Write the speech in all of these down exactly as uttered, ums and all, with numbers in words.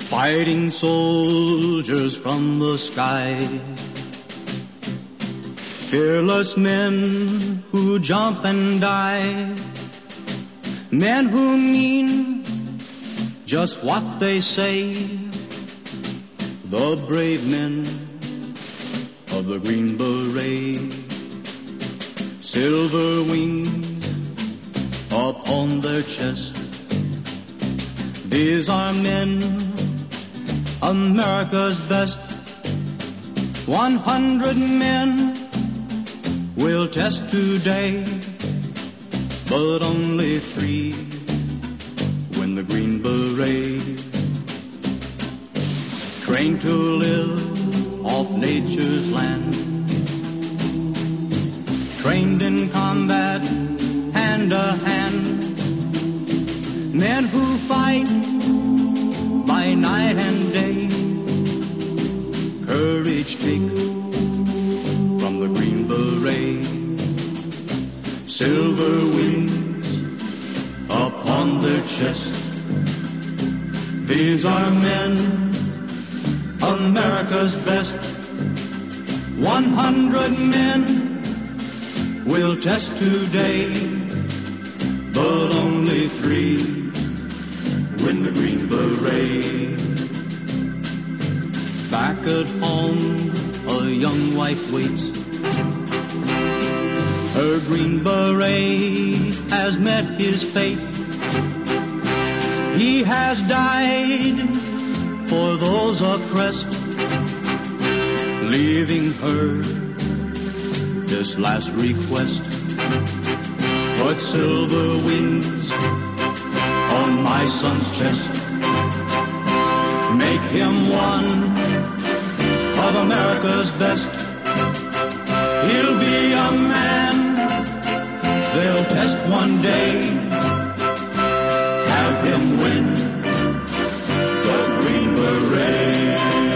fighting soldiers from the sky, fearless men who jump and die, men who mean just what they say, the brave men of the Green Beret, silver wings upon their chest. These are men, America's best. One hundred men will test today, but only three win the Green Beret. Trained to live off nature's land, trained in combat hand to hand, men who fight by night and day, courage take from the Green Beret, silver wings upon their chest. These are men, America's best. One hundred men will test today, but only three win the Green Beret. Back at home, a young wife waits. Her Green Beret has met his fate. He has died for those oppressed, leaving her this last request. Put silver wings on my son's chest. Make him one of America's best. He'll be a man they'll test one day. Have him win the Green Beret.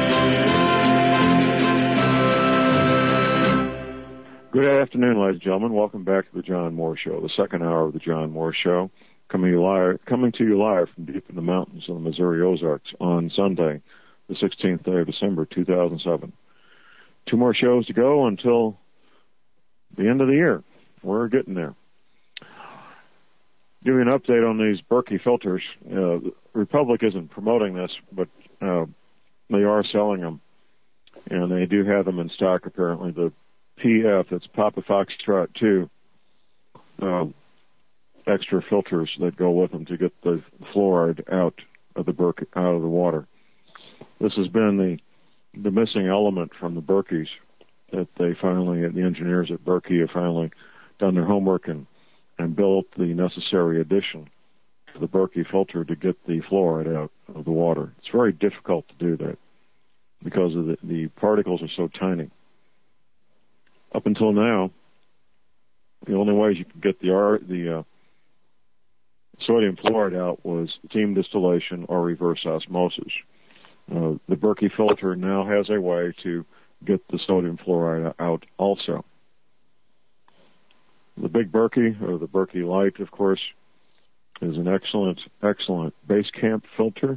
Good afternoon, ladies and gentlemen. Welcome back to the John Moore Show, the second hour of the John Moore Show, coming to you live, coming to you live from deep in the mountains of the Missouri Ozarks on Sunday, the sixteenth day of December, two thousand seven. Two more shows to go until the end of the year. We're getting there. Give you an update on these Berkey filters. Uh, Republic isn't promoting this, but uh, they are selling them, and they do have them in stock, apparently. The P F, that's Papa Foxtrot two, uh, extra filters that go with them to get the fluoride out of the Berkey, out of the water. This has been the the missing element from the Berkeys that they finally, the engineers at Berkey have finally done their homework and, and built the necessary addition to the Berkey filter to get the fluoride out of the water. It's very difficult to do that because of the, the particles are so tiny. Up until now, the only ways you could get the the uh, sodium fluoride out was steam distillation or reverse osmosis. Uh, the Berkey filter now has a way to get the sodium fluoride out also. The Big Berkey, or the Berkey Light, of course, is an excellent, excellent base camp filter.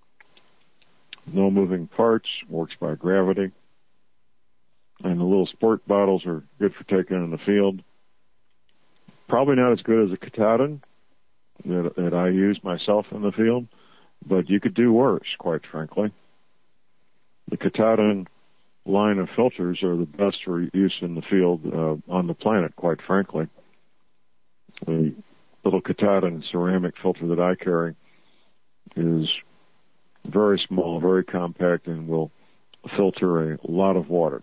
No moving parts, works by gravity. And the little sport bottles are good for taking in the field. Probably not as good as a Katahdin that, that I use myself in the field, but you could do worse, quite frankly. The Katahdin line of filters are the best for use in the field uh, on the planet, quite frankly. The little Katahdin ceramic filter that I carry is very small, very compact, and will filter a lot of water.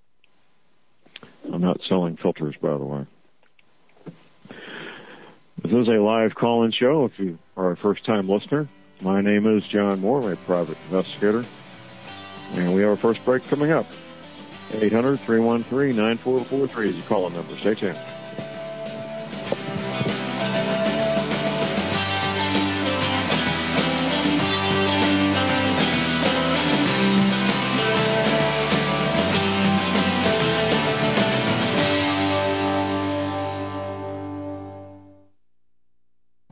I'm not selling filters, by the way. This is a live call-in show. If you are a first-time listener, my name is John Moore. I'm a private investigator. And we have our first break coming up. eight hundred, three one three, nine four four three is your call-in number. Stay tuned.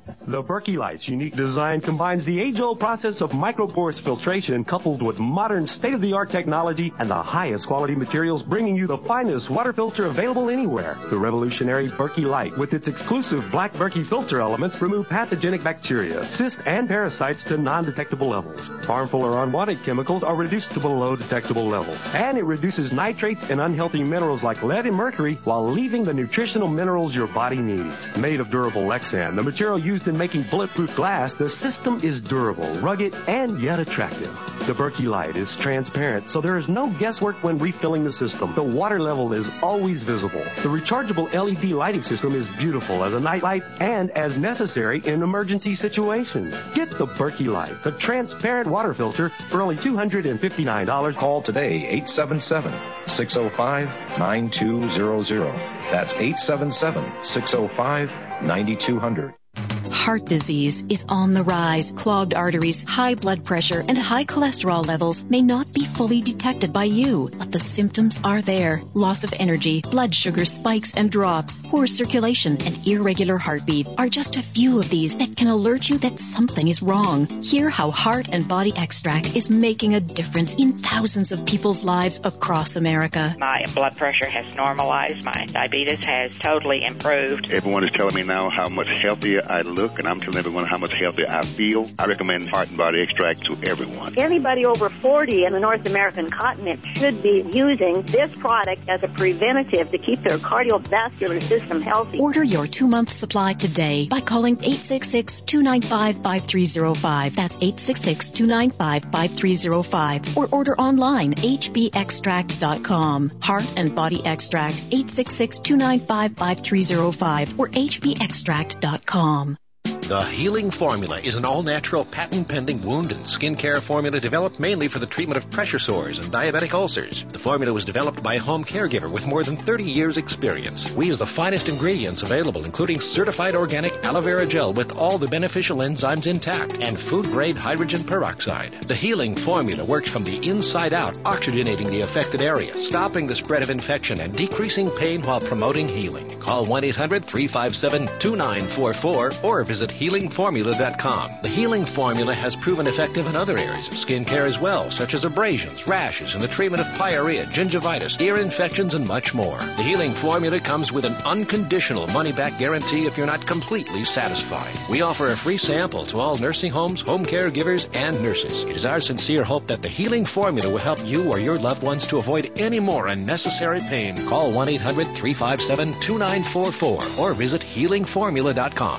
The Berkey Light's unique design combines the age-old process of microporous filtration coupled with modern state-of-the-art technology and the highest quality materials, bringing you the finest water filter available anywhere. The revolutionary Berkey Light, with its exclusive black Berkey filter elements, remove pathogenic bacteria, cysts, and parasites to non-detectable levels. Harmful or unwanted chemicals are reduced to below detectable levels. And it reduces nitrates and unhealthy minerals like lead and mercury while leaving the nutritional minerals your body needs. Made of durable Lexan, the material used in making bulletproof glass, the system is durable, rugged, and yet attractive. The Berkey Light is transparent, so there is no guesswork when refilling the system. The water level is always visible. The rechargeable L E D lighting system is beautiful as a night light and as necessary in emergency situations. Get the Berkey Light, the transparent water filter, for only two hundred fifty-nine dollars. Call today, eight seven seven, six oh five, nine two zero zero. That's eight seven seven, six oh five, nine two zero zero. Heart disease is on the rise. Clogged arteries, high blood pressure, and high cholesterol levels may not be fully detected by you, but the symptoms are there. Loss of energy, blood sugar spikes and drops, poor circulation, and irregular heartbeat are just a few of these that can alert you that something is wrong. Hear how Heart and Body Extract is making a difference in thousands of people's lives across America. My blood pressure has normalized. My diabetes has totally improved. Everyone is telling me now how much healthier I look, and I'm telling everyone how much healthier I feel. I recommend Heart and Body Extract to everyone. Anybody over forty in the North American continent should be using this product as a preventative to keep their cardiovascular system healthy. Order your two-month supply today by calling eight six six, two nine five, five three zero five. That's eight six six, two nine five, five three zero five. Or order online, h b extract dot com. Heart and Body Extract, eight six six, two nine five, five three zero five or h b extract dot com. The Healing Formula is an all-natural, patent-pending wound and skincare formula developed mainly for the treatment of pressure sores and diabetic ulcers. The formula was developed by a home caregiver with more than thirty years' experience. We use the finest ingredients available, including certified organic aloe vera gel with all the beneficial enzymes intact and food-grade hydrogen peroxide. The Healing Formula works from the inside out, oxygenating the affected area, stopping the spread of infection, and decreasing pain while promoting healing. Call one eight hundred, three five seven, two nine four four or visit healing formula dot com. The Healing Formula has proven effective in other areas of skincare as well, such as abrasions, rashes, and the treatment of pyorrhea, gingivitis, ear infections, and much more. The Healing Formula comes with an unconditional money-back guarantee if you're not completely satisfied. We offer a free sample to all nursing homes, home caregivers, and nurses. It is our sincere hope that the Healing Formula will help you or your loved ones to avoid any more unnecessary pain. Call one eight hundred, three five seven, two nine four four or visit healing formula dot com.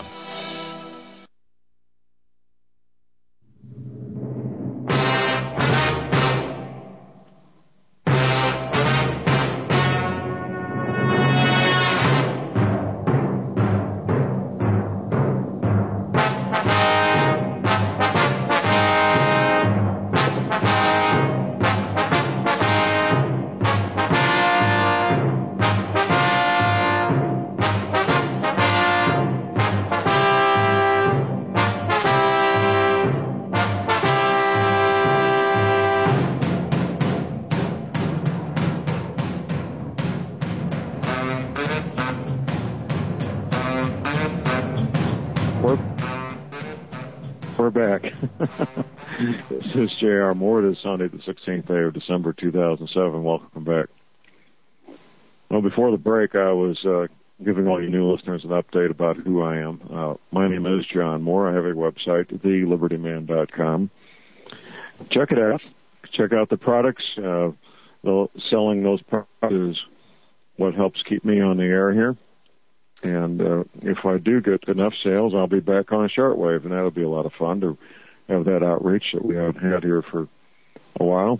Back. This is J R Moore. It is Sunday, the sixteenth day of December, two thousand seven. Welcome back. Well, before the break, I was uh, giving all you new listeners an update about who I am. Uh, my name is John Moore. I have a website, the liberty man dot com. Check it out. Check out the products. Uh, the, selling those products is what helps keep me on the air here. And uh, if I do get enough sales, I'll be back on shortwave, and that'll be a lot of fun to have that outreach that we haven't had here for a while.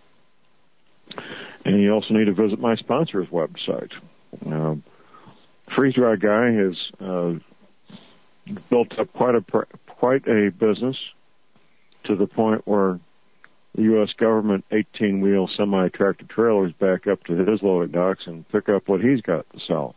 And you also need to visit my sponsor's website. Um, Freeze Dry Guy has uh, built up quite a quite a business to the point where the U S government eighteen-wheel semi-tractor trailers back up to his loading docks and pick up what he's got to sell.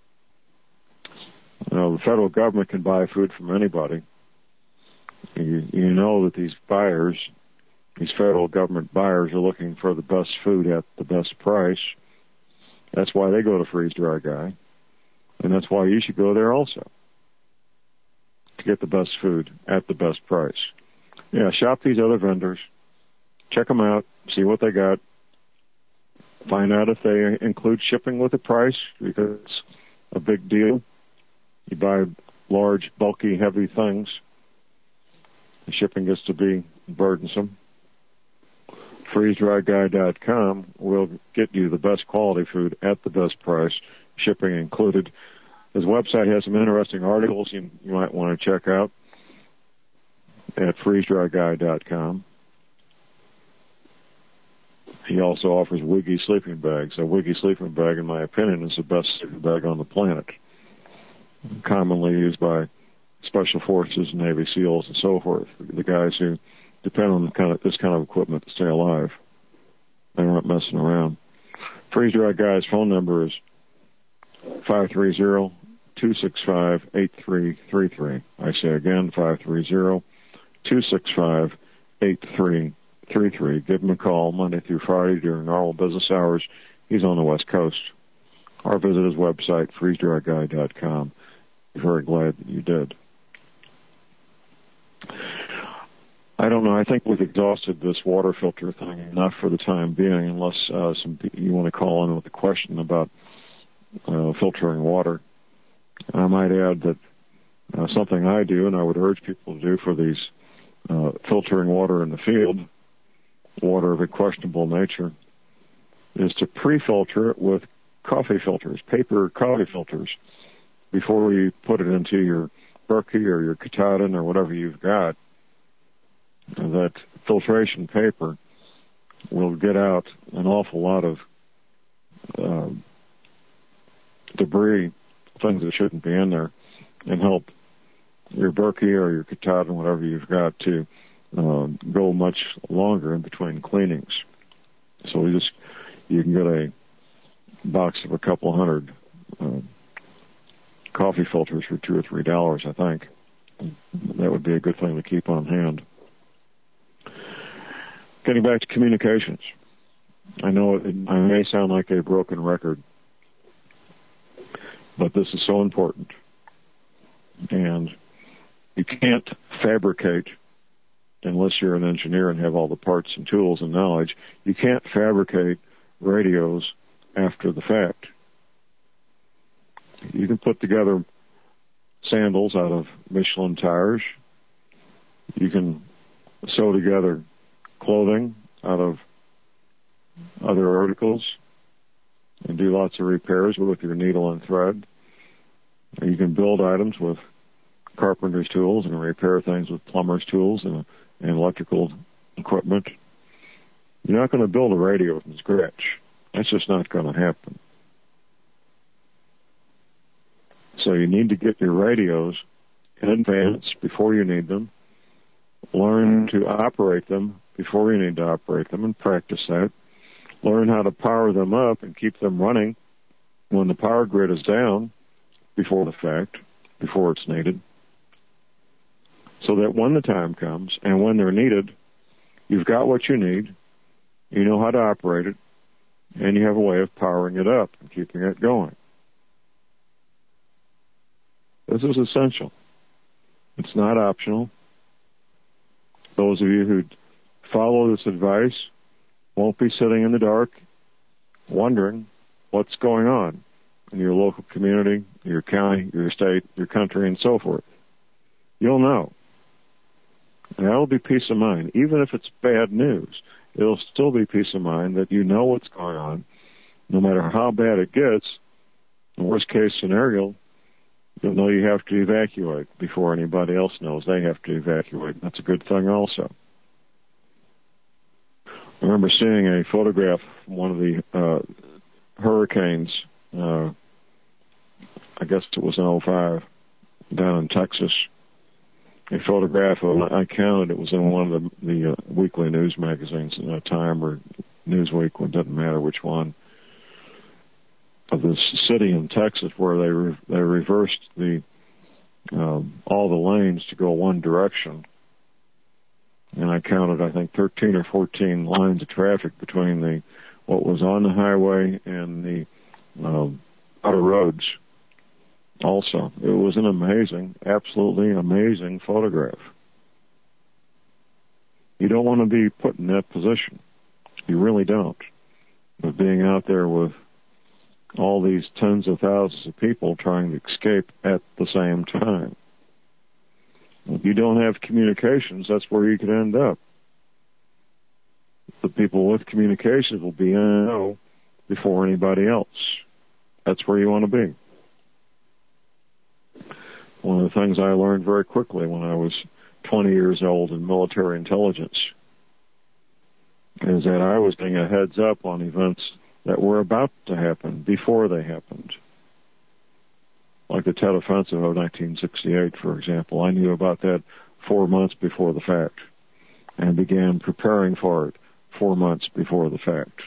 You know, the federal government can buy food from anybody. You, you know that these buyers, these federal government buyers, are looking for the best food at the best price. That's why they go to Freeze Dry Guy. And that's why you should go there also. to get the best food at the best price. Yeah, shop these other vendors. Check them out. See what they got. Find out if they include shipping with the price, because it's a big deal. You buy large, bulky, heavy things, the shipping gets to be burdensome. freeze dry guy dot com will get you the best quality food at the best price, shipping included. His website has some interesting articles you, you might want to check out at freeze dry guy dot com. He also offers Wiggy sleeping bags. A Wiggy sleeping bag, in my opinion, is the best sleeping bag on the planet. Commonly used by Special Forces, Navy SEALs, and so forth. The guys who depend on kind of, this kind of equipment to stay alive. They aren't messing around. Freeze Dry Guy's phone number is five three zero, two six five, eight three three three. I say again, five three zero, two six five, eight three three three. Give him a call Monday through Friday during normal business hours. He's on the West Coast. Or visit his website, freeze dry guy dot com. I'm very glad that you did. I don't know. I think we've exhausted this water filter thing enough for the time being, unless uh, some you want to call in with a question about uh, filtering water. I might add that uh, something I do, and I would urge people to do for these uh, filtering water in the field, water of a questionable nature, is to pre-filter it with coffee filters, paper coffee filters, before you put it into your Berkey or your Katahdin or whatever you've got. That filtration paper will get out an awful lot of uh, debris, things that shouldn't be in there, and help your Berkey or your Katahdin, whatever you've got, to uh, go much longer in between cleanings. So you just you can get a box of a couple hundred uh, coffee filters for two or three dollars, I think. That would be a good thing to keep on hand. Getting back to communications, I know it, I may sound like a broken record, but this is so important. And you can't fabricate, unless you're an engineer and have all the parts and tools and knowledge, you can't fabricate radios after the fact. You can put together sandals out of Michelin tires. You can sew together clothing out of other articles and do lots of repairs with your needle and thread. You can build items with carpenter's tools and repair things with plumber's tools and, and electrical equipment. You're not going to build a radio from scratch. That's just not going to happen. So you need to get your radios in advance before you need them. Learn to operate them before you need to operate them and practice that. Learn how to power them up and keep them running when the power grid is down before the fact, before it's needed. So that when the time comes and when they're needed, you've got what you need, you know how to operate it, and you have a way of powering it up and keeping it going. This is essential. It's not optional. Those of you who follow this advice won't be sitting in the dark wondering what's going on in your local community, your county, your state, your country, and so forth. You'll know. And that'll be peace of mind. Even if it's bad news, it'll still be peace of mind that you know what's going on. No matter how bad it gets, in the worst case scenario, you'll know you have to evacuate before anybody else knows they have to evacuate. That's a good thing also. I remember seeing a photograph from one of the uh, hurricanes, uh, I guess it was in oh five, down in Texas. A photograph of, I counted, it was in one of the, the uh, weekly news magazines, uh, Time or Newsweek, it doesn't matter which one, of this city in Texas where they re- they reversed the um, all the lanes to go one direction, and I counted I think thirteen or fourteen lines of traffic between the what was on the highway and the um, outer roads, also. It was an amazing, absolutely amazing photograph. You don't want to be put in that position. You really don't. But being out there with all these tens of thousands of people trying to escape at the same time. If you don't have communications, that's where you could end up. The people with communications will be in the know before anybody else. That's where you want to be. One of the things I learned very quickly when I was twenty years old in military intelligence is that I was getting a heads up on events that were about to happen before they happened. Like the Tet Offensive of nineteen sixty-eight, for example. I knew about that four months before the fact and began preparing for it four months before the fact.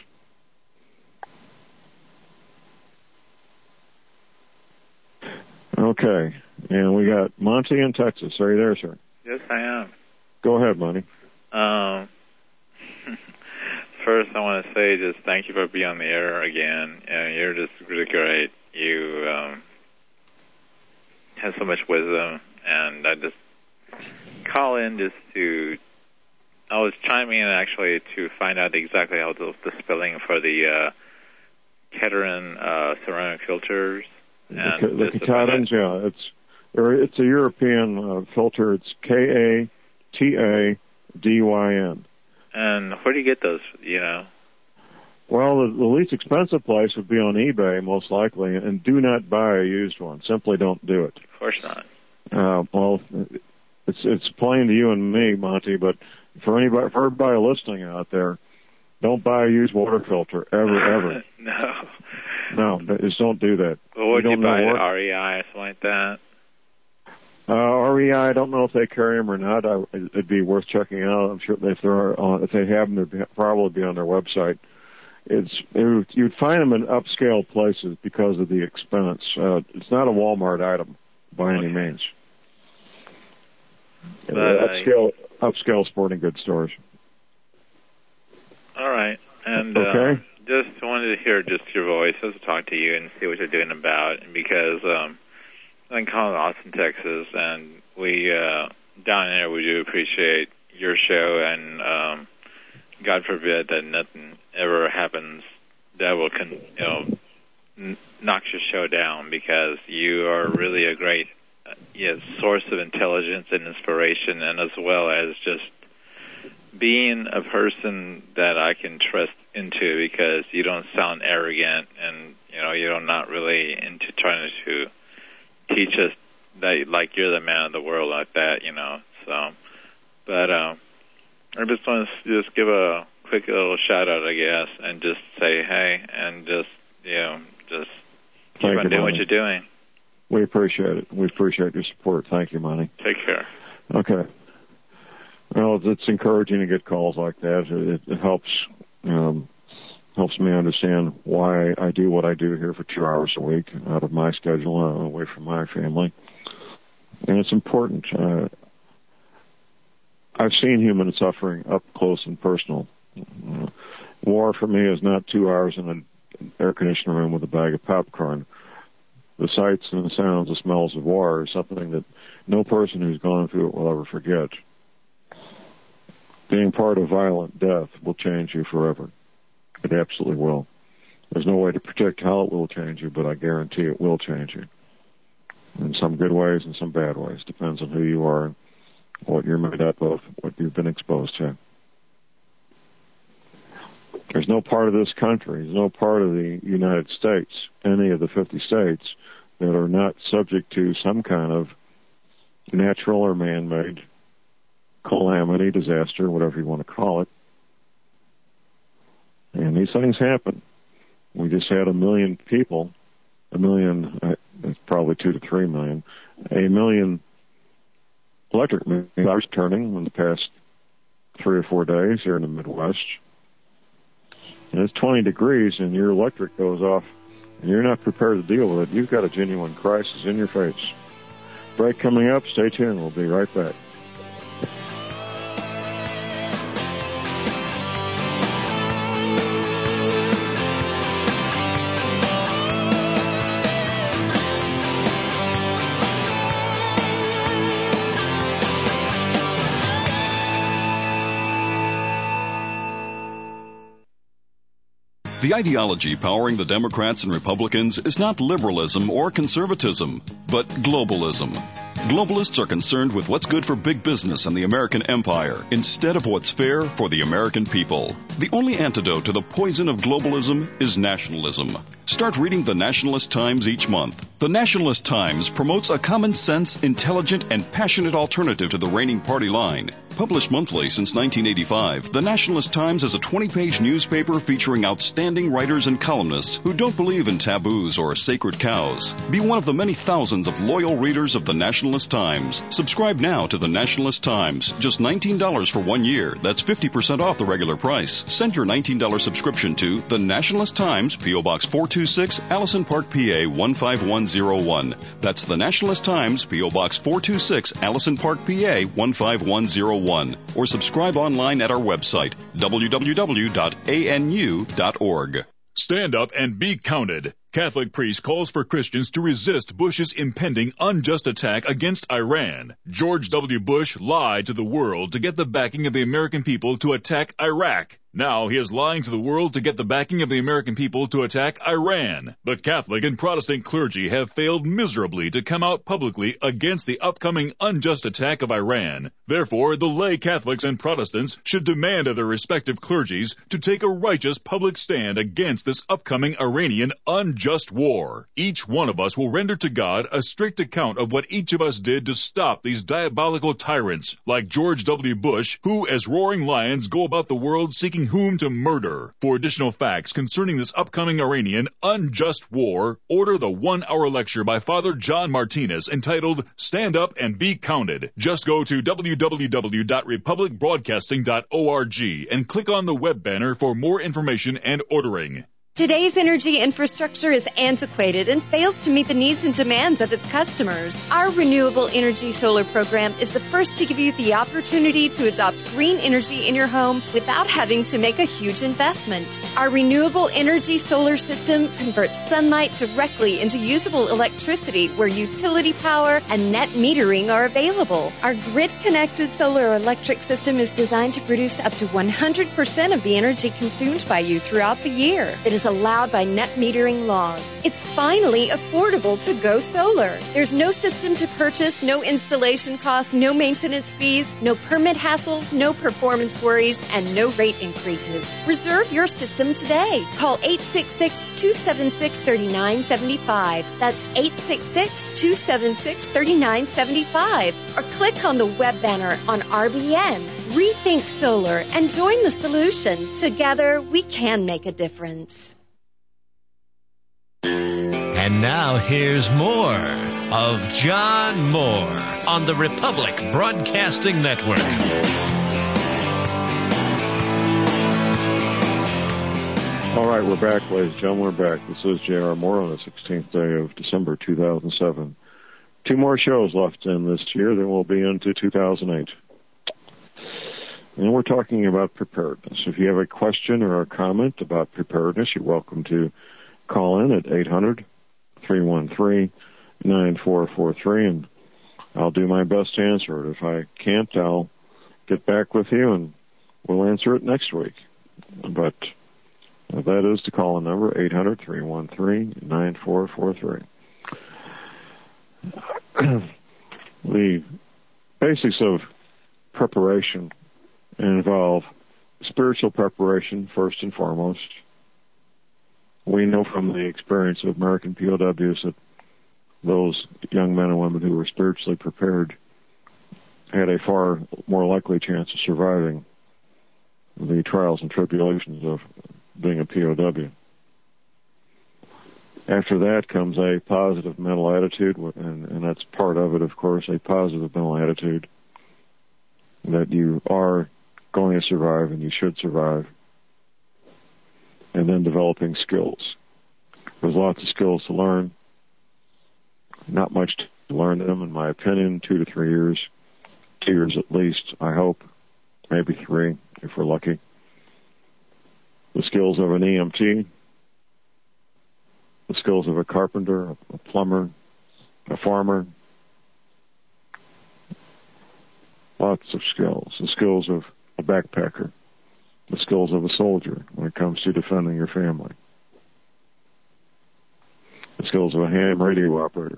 Okay, and we got Monty in Texas. Are you there, sir? Yes, I am. Go ahead, Monty. Um, first, I want to say just thank you for being on the air again. And you're just really great. You um, have so much wisdom, and I just call in just to. I was chiming in actually to find out exactly how the, the spelling for the uh, Katahdin uh, ceramic filters. And the the Katahdins, yeah, it's it's a European uh, filter. It's K A T A D Y N. And where do you get those? You know. Well, the, the least expensive place would be on eBay, most likely, and do not buy a used one. Simply don't do it. Of course not. Uh, well, it's it's plain to you and me, Monty, but for anybody, for everybody listening out there, don't buy a used water filter ever, ever. No. No, just don't do that. Well, would you, you buy an R E I or something like that? Uh, R E I, I don't know if they carry them or not. I, it'd be worth checking out. I'm sure if they're on, if they have them, they'd probably be on their website. It's it, you'd find them in upscale places because of the expense. Uh, it's not a Walmart item by any means. But, uh, upscale upscale sporting goods stores. All right, and okay. Uh, just wanted to hear just your voice as I talk to you and see what you're doing about it, because um, I'm calling Austin, Texas, and we uh, down there we do appreciate your show, and um, God forbid that nothing ever happens that will con- you know n- knock your show down, because you are really a great uh, yeah, source of intelligence and inspiration, and as well as just being a person that I can trust into, because you don't sound arrogant, and you know you're not really into trying to teach us that like you're the man of the world like that, you know. So, but uh, I just want to just give a quick little shout out, I guess, and just say hey, and just you know just keep Thank on you, doing Monty. what you're doing. We appreciate it. We appreciate your support. Thank you, Monty. Take care. Okay. Well, it's encouraging to get calls like that. It, it helps um, helps me understand why I do what I do here for two hours a week out of my schedule, uh, away from my family. And it's important. Uh, I've seen human suffering up close and personal. Uh, war for me is not two hours in an air conditioning room with a bag of popcorn. The sights and the sounds, the smells of war is something that no person who's gone through it will ever forget. Being part of violent death will change you forever. It absolutely will. There's no way to predict how it will change you, but I guarantee it will change you. In some good ways and some bad ways. Depends on who you are and what you're made up of, what you've been exposed to. There's no part of this country, there's no part of the United States, any of the fifty states, that are not subject to some kind of natural or man-made calamity, disaster, whatever you want to call it. And these things happen. We just had a million people, a million, it's probably two to three million, a million electric cars turning in the past three or four days here in the Midwest. And it's twenty degrees and your electric goes off and you're not prepared to deal with it. You've got a genuine crisis in your face. Break coming up. Stay tuned. We'll be right back. The ideology powering the Democrats and Republicans is not liberalism or conservatism, but globalism. Globalists are concerned with what's good for big business and the American empire instead of what's fair for the American people. The only antidote to the poison of globalism is nationalism. Start reading the Nationalist Times each month. The Nationalist Times promotes a common sense, intelligent, and passionate alternative to the reigning party line. Published monthly since nineteen eighty-five, the Nationalist Times is a twenty-page newspaper featuring outstanding writers and columnists who don't believe in taboos or sacred cows. Be one of the many thousands of loyal readers of the Nationalist Times. Subscribe now to the Nationalist Times. Just nineteen dollars for one year. That's fifty percent off the regular price. Send your nineteen dollars subscription to the Nationalist Times, P O. Box four two six, Allison Park, P A one five one zero one. That's the Nationalist Times, P O. Box four two six, Allison Park, P A one five one zero one. Or subscribe online at our website, w w w dot a n u dot org. Stand up and be counted. Catholic priest calls for Christians to resist Bush's impending unjust attack against Iran. George W. Bush lied to the world to get the backing of the American people to attack Iraq. Now he is lying to the world to get the backing of the American people to attack Iran. The Catholic and Protestant clergy have failed miserably to come out publicly against the upcoming unjust attack of Iran. Therefore, the lay Catholics and Protestants should demand of their respective clergies to take a righteous public stand against this upcoming Iranian unjust war. Each one of us will render to God a strict account of what each of us did to stop these diabolical tyrants like George W. Bush, who as roaring lions go about the world seeking whom to murder. For additional facts concerning this upcoming Iranian unjust war, order the one-hour lecture by Father John Martinez entitled Stand Up and Be Counted. Just go to w w w dot republic broadcasting dot org and click on the web banner for more information and ordering. Today's energy infrastructure is antiquated and fails to meet the needs and demands of its customers. Our Renewable Energy Solar program is the first to give you the opportunity to adopt green energy in your home without having to make a huge investment. Our Renewable Energy Solar system converts sunlight directly into usable electricity where utility power and net metering are available. Our grid-connected solar electric system is designed to produce up to one hundred percent of the energy consumed by you throughout the year. It is allowed by net metering laws. It's finally affordable to go solar. There's no system to purchase, no installation costs, no maintenance fees, no permit hassles, no performance worries, and no rate increases. Reserve your system today. Call eight six six, two seven six, three nine seven five. That's eight six six, two seven six, three nine seven five. Or click on the web banner on R B N. Rethink solar and join the solution. Together, we can make a difference. And now here's more of John Moore on the Republic Broadcasting Network. All right, we're back, ladies and gentlemen. We're back. This is J R. Moore on the sixteenth day of December, two thousand seven. Two more shows left in this year, then we'll be into two thousand eight. And we're talking about preparedness. If you have a question or a comment about preparedness, you're welcome to call in at eight hundred, three one three, nine four four three, and I'll do my best to answer it. If I can't, I'll get back with you, and we'll answer it next week. But that is the call-in number, eight hundred, three one three, nine four four three. The basics of preparation involve spiritual preparation, first and foremost. We know from the experience of American P O Ws that those young men and women who were spiritually prepared had a far more likely chance of surviving the trials and tribulations of being a P O W. After that comes a positive mental attitude, and, and that's part of it, of course, a positive mental attitude that you are going to survive and you should survive. And then developing skills. There's lots of skills to learn. Not much to learn them, in my opinion, two to three years. Two years at least, I hope. Maybe three, if we're lucky. The skills of an E M T. The skills of a carpenter, a plumber, a farmer. Lots of skills. The skills of a backpacker. the skills of a soldier when it comes to defending your family, the skills of a ham radio operator.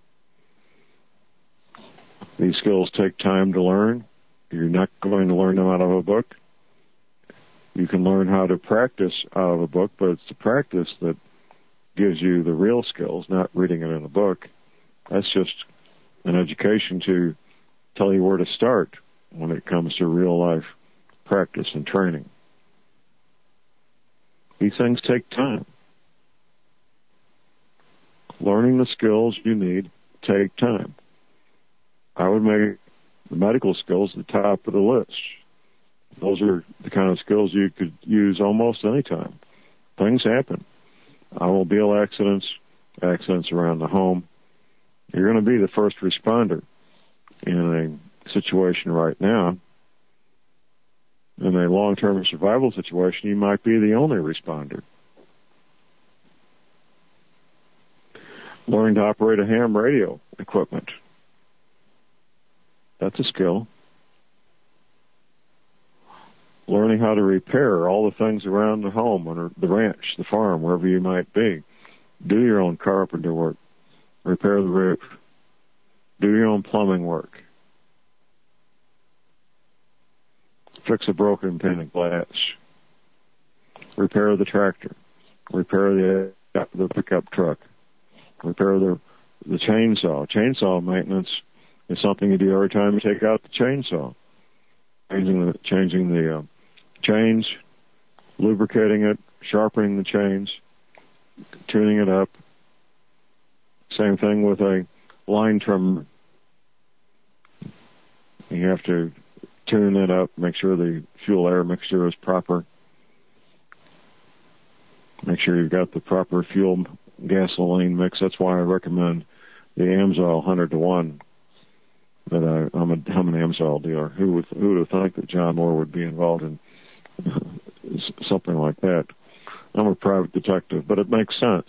These skills take time to learn. You're not going to learn them out of a book. You can learn how to practice out of a book, but it's the practice that gives you the real skills, not reading it in a book. That's just an education to tell you where to start when it comes to real life practice and training. These things take time. Learning the skills you need take time. I would make the medical skills the top of the list. Those are the kind of skills you could use almost any time. Things happen. Automobile accidents, accidents around the home. You're going to be the first responder in a situation right now. In a long-term survival situation, you might be the only responder. Learning to operate a ham radio equipment. That's a skill. Learning how to repair all the things around the home, or the ranch, the farm, wherever you might be. Do your own carpenter work. Repair the roof. Do your own plumbing work. Fix a broken pane of glass. Repair the tractor. Repair the the pickup truck. Repair the the chainsaw. Chainsaw maintenance is something you do every time you take out the chainsaw. Changing the changing the uh, chains, lubricating it, sharpening the chains, tuning it up. Same thing with a line trimmer. You have to tune it up, make sure the fuel-air mixture is proper. Make sure you've got the proper fuel gasoline mix. That's why I recommend the AMSOIL one hundred to one. That I, I'm, a, I'm an AMSOIL dealer. Who would, who would think that John Moore would be involved in something like that? I'm a private detective, but it makes sense.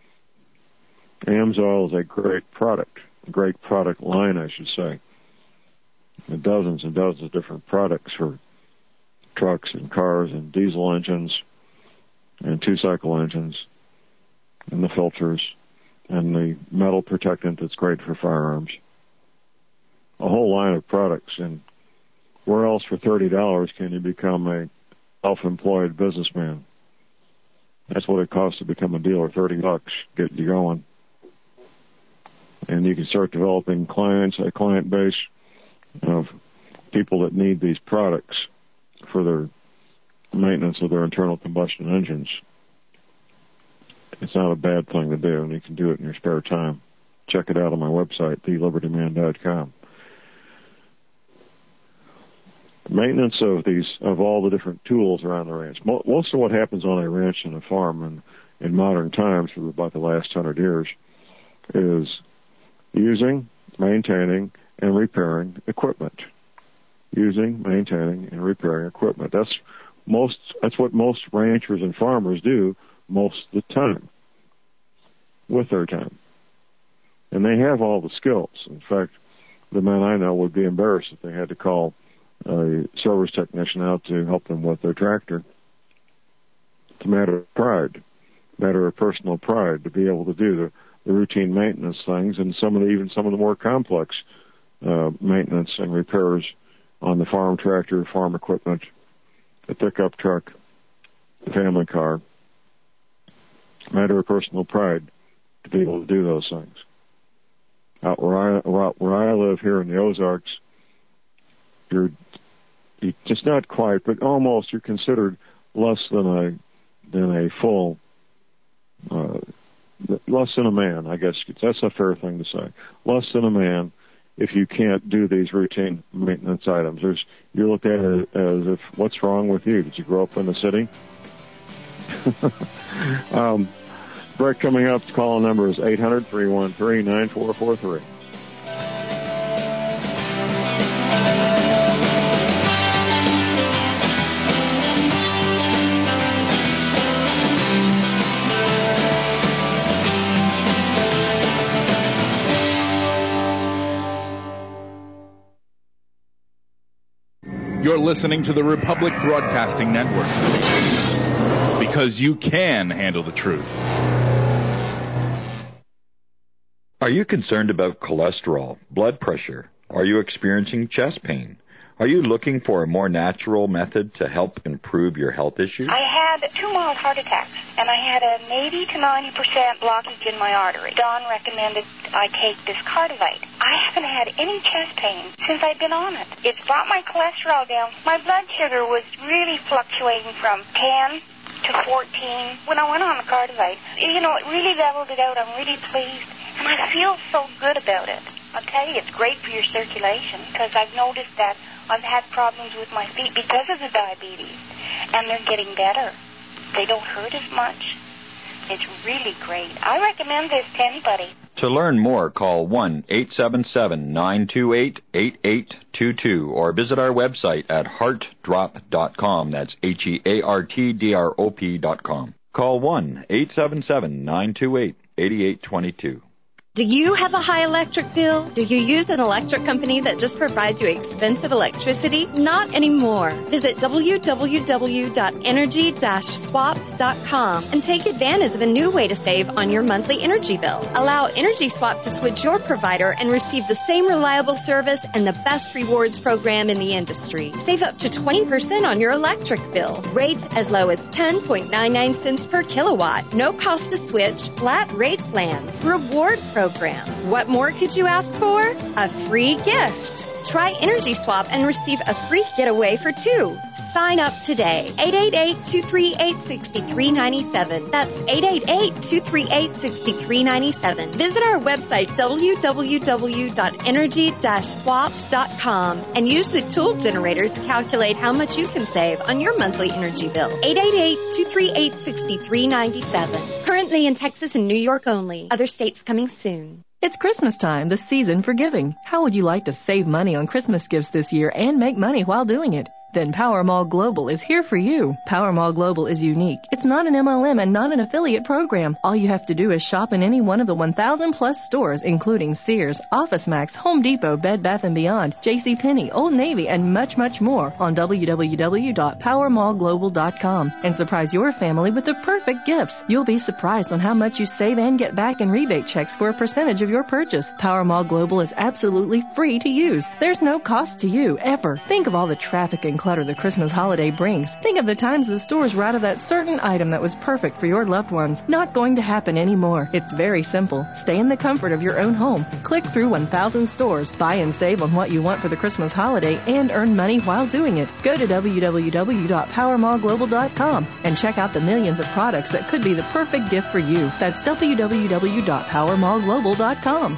AMSOIL is a great product, a great product line, I should say. Dozens and dozens of different products for trucks and cars and diesel engines and two-cycle engines and the filters and the metal protectant that's great for firearms. A whole line of products. And where else for thirty dollars can you become a self-employed businessman? That's what it costs to become a dealer, thirty bucks, get you going. And you can start developing clients, a client base of people that need these products for their maintenance of their internal combustion engines. It's not a bad thing to do, and you can do it in your spare time. Check it out on my website, the liberty man dot com. Maintenance of these, of all the different tools around the ranch. Most of what happens on a ranch and a farm in, in modern times for about the last hundred years is using, maintaining, and repairing equipment. Using, maintaining, and repairing equipment. That's most. That's what most ranchers and farmers do most of the time with their time. And they have all the skills. In fact, the men I know would be embarrassed if they had to call a service technician out to help them with their tractor. It's a matter of pride, matter of personal pride to be able to do the, the routine maintenance things and some of the, even some of the more complex uh, maintenance and repairs on the farm tractor, farm equipment, the pickup truck, the family car. Matter of personal pride to be able to do those things. Out where I where I live here in the Ozarks, you're, you're just not quite, but almost. You're considered less than a than a full, uh, less than a man. I guess that's a fair thing to say. Less than a man if you can't do these routine maintenance items. There's you're looked at it as if, what's wrong with you? Did you grow up in the city? um, break coming up. The call number is eight hundred, three one three, nine four four three. You're listening to the Republic Broadcasting Network, because you can handle the truth. Are you concerned about cholesterol, blood pressure? Are you experiencing chest pain? Are you looking for a more natural method to help improve your health issues? I had two mild heart attacks, and I had an eighty to ninety percent blockage in my artery. Don recommended I take this Cardivite. I haven't had any chest pain since I've been on it. It's brought my cholesterol down. My blood sugar was really fluctuating from ten to fourteen when I went on the Cardivite. You know, it really leveled it out. I'm really pleased, and I feel so good about it. I'll tell you, it's great for your circulation, because I've noticed that I've had problems with my feet because of the diabetes, and they're getting better. They don't hurt as much. It's really great. I recommend this to anybody. To learn more, call one eight seven seven, nine two eight, eight eight two two or visit our website at heart drop dot com. That's H E A R T D R O P dot com. Call one eight seven seven, nine two eight, eight eight two two. Do you have a high electric bill? Do you use an electric company that just provides you expensive electricity? Not anymore. Visit w w w dot energy dash swap dot com and take advantage of a new way to save on your monthly energy bill. Allow Energy Swap to switch your provider and receive the same reliable service and the best rewards program in the industry. Save up to twenty percent on your electric bill. Rates as low as ten point nine nine cents per kilowatt. No cost to switch. Flat rate plans. Reward program. What more could you ask for? A free gift. Try Energy Swap and receive a free getaway for two. Sign up today. eight eight eight, two three eight, six three nine seven. That's eight eight eight, two three eight, six three nine seven. Visit our website, w w w dot energy dash swap dot com, and use the tool generator to calculate how much you can save on your monthly energy bill. eight eight eight, two three eight, six three nine seven. Currently in Texas and New York only. Other states coming soon. It's Christmas time, the season for giving. How would you like to save money on Christmas gifts this year and make money while doing it? Then Powermall Global is here for you. Powermall Global is unique. It's not an M L M and not an affiliate program. All you have to do is shop in any one of the one thousand plus stores, including Sears, OfficeMax, Home Depot, Bed Bath and Beyond, JCPenney, Old Navy, and much, much more on w w w dot powermall global dot com and surprise your family with the perfect gifts. You'll be surprised on how much you save and get back in rebate checks for a percentage of your purchase. Powermall Global is absolutely free to use. There's no cost to you, ever. Think of all the traffic and clutter the Christmas holiday brings. Think of the times the stores were out of that certain item that was perfect for your loved ones. Not going to happen anymore. It's very simple. Stay in the comfort of your own home. Click through one thousand stores, buy and save on what you want for the Christmas holiday, and earn money while doing it. Go to w w w dot powermall global dot com and check out the millions of products that could be the perfect gift for you. That's w w w dot powermall global dot com.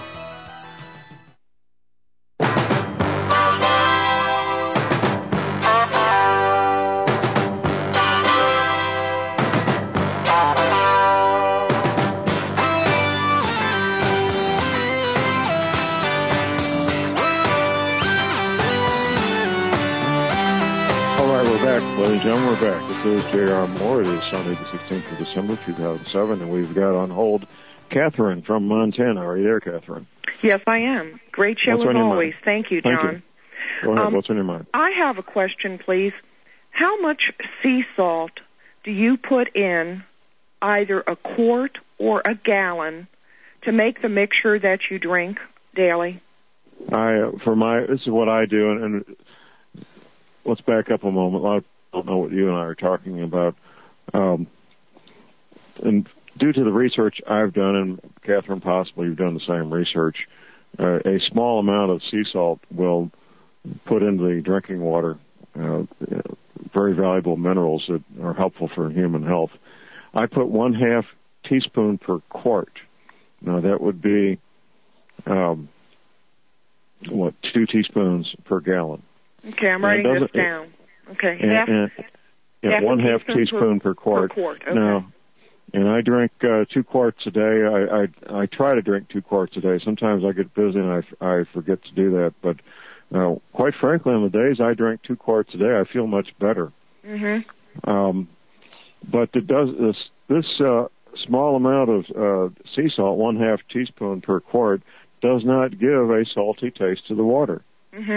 Ladies and gentlemen, we're back. This is J R. Moore. It is Sunday the sixteenth of December, two thousand seven, and we've got on hold Catherine from Montana. Are you there, Catherine? Yes, I am. Great show What's as always. Thank you, Thank John. You. Go ahead. Um, What's on your mind? I have a question, please. How much sea salt do you put in either a quart or a gallon to make the mixture that you drink daily? I, uh, for my, this is what I do, and, and let's back up a moment. A lot of people don't know what you and I are talking about. Um, and due to the research I've done, and Catherine, possibly you've done the same research, uh, a small amount of sea salt will put into the drinking water uh, very valuable minerals that are helpful for human health. I put one half teaspoon per quart. Now that would be um, what two teaspoons per gallon. Okay, I'm writing this down. Okay, and, half, and, and half one half teaspoon, teaspoon per, per quart. Per quart. Okay. Now, and I drink uh, two quarts a day. I, I I try to drink two quarts a day. Sometimes I get busy and I, I forget to do that. But uh, quite frankly, on the days I drink two quarts a day, I feel much better. Mm-hmm. Um, but it does this this uh, small amount of uh, sea salt, one half teaspoon per quart, does not give a salty taste to the water. Mm-hmm.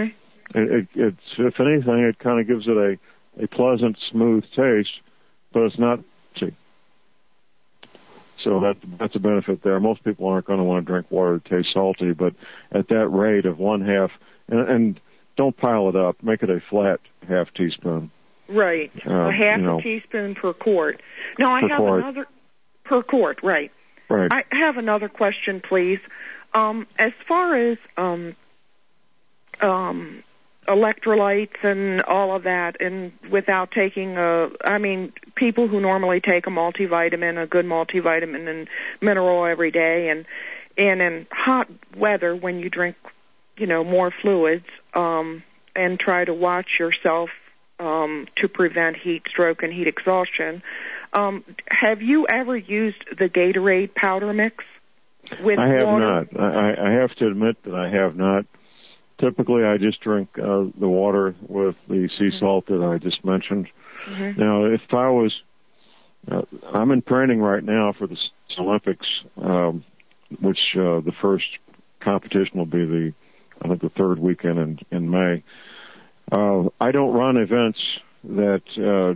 it, it, it's, if anything, it kind of gives it a, a pleasant, smooth taste, but it's not cheap. So that, that's a benefit there. Most people aren't going to want to drink water that tastes salty, but at that rate of one half, and, and don't pile it up. Make it a flat half teaspoon. Right, uh, a half you know, a teaspoon per quart. Now I per have quart. another per quart. Right. Right. I have another question, please. Um, as far as um, um, electrolytes and all of that, and without taking a, I mean, people who normally take a multivitamin, a good multivitamin and mineral every day, and and in hot weather when you drink, you know, more fluids, um, and try to watch yourself um, to prevent heat stroke and heat exhaustion. Um, have you ever used the Gatorade powder mix with I have water? not. I, I have to admit that I have not. Typically, I just drink uh, the water with the sea salt that I just mentioned. Mm-hmm. Now, if I was, uh, I'm in training right now for the Olympics, um, which uh, the first competition will be the, I think, the third weekend in, in May. Uh, I don't run events that uh,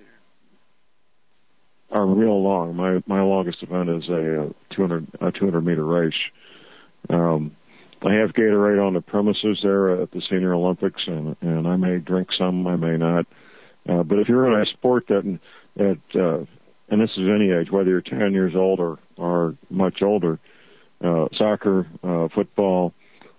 are real long. My my longest event is a, a two hundred a two hundred meter race. Um, I have Gatorade on the premises there at the Senior Olympics, and and I may drink some, I may not. Uh, but if you're in a sport that that uh, and this is any age, whether you're ten years old or or much older, uh, soccer, uh, football,